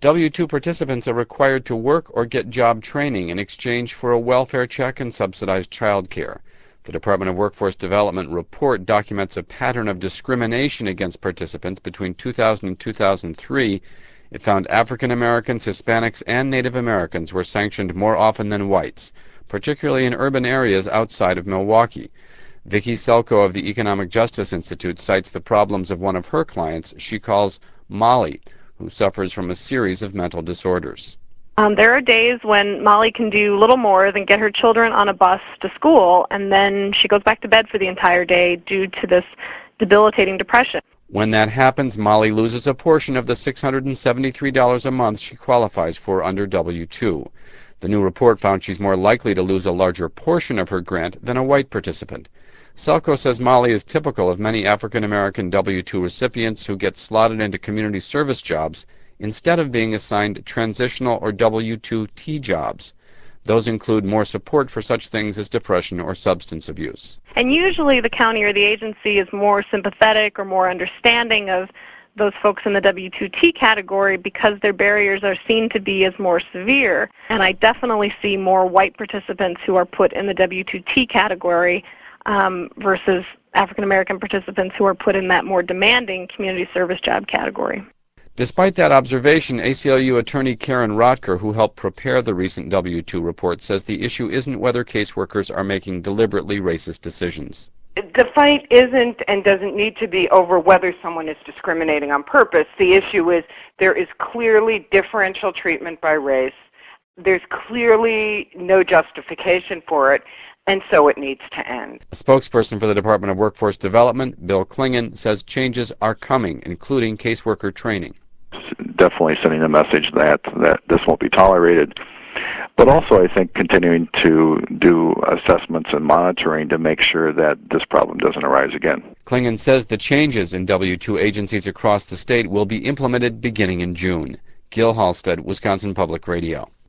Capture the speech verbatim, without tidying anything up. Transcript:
W two participants are required to work or get job training in exchange for a welfare check and subsidized child care. The Department of Workforce Development report documents a pattern of discrimination against participants between two thousand and two thousand three. It found African Americans, Hispanics, and Native Americans were sanctioned more often than whites, particularly in urban areas outside of Milwaukee. Vicki Selko of the Economic Justice Institute cites the problems of one of her clients she calls Molly, who suffers from a series of mental disorders. Um, there are days when Molly can do little more than get her children on a bus to school, and then she goes back to bed for the entire day due to this debilitating depression. When that happens, Molly loses a portion of the six hundred seventy-three dollars a month she qualifies for under W two. The new report found she's more likely to lose a larger portion of her grant than a white participant. Selko says Molly is typical of many African American W two recipients who get slotted into community service jobs instead of being assigned transitional or W two T jobs. Those include more support for such things as depression or substance abuse. And usually the county or the agency is more sympathetic or more understanding of those folks in the W two T category because their barriers are seen to be as more severe. And I definitely see more white participants who are put in the W two T category um, versus African American participants who are put in that more demanding community service job category. Despite that observation, A C L U attorney Karen Rotker, who helped prepare the recent W two report, says the issue isn't whether caseworkers are making deliberately racist decisions. The fight isn't and doesn't need to be over whether someone is discriminating on purpose. The issue is there is clearly differential treatment by race. There's clearly no justification for it, and so it needs to end. A spokesperson for the Department of Workforce Development, Bill Klingon, says changes are coming, including caseworker training. Definitely sending a message that, that this won't be tolerated, but also I think continuing to do assessments and monitoring to make sure that this problem doesn't arise again. Klingon says the changes in W two agencies across the state will be implemented beginning in June. Gil Halstead, Wisconsin Public Radio.